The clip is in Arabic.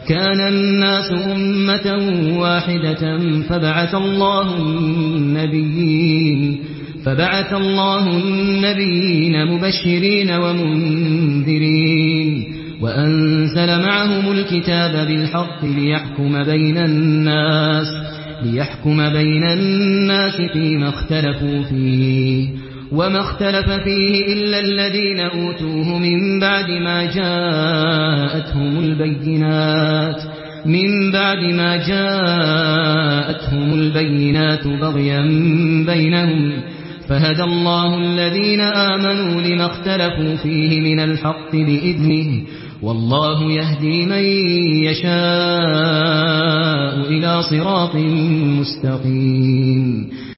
كان الناس أمة واحدة فبعث الله النبيين مبشرين ومنذرين وأنزل معهم الكتاب بالحق ليحكم بين الناس فيما اختلفوا فيه وما اختلف فيه إلا الذين أوتوه من بعد ما جاءتهم البينات بغيا بينهم فهدى الله الذين آمنوا لما اختلفوا فيه من الحق بإذنه والله يهدي من يشاء إلى صراط مستقيم.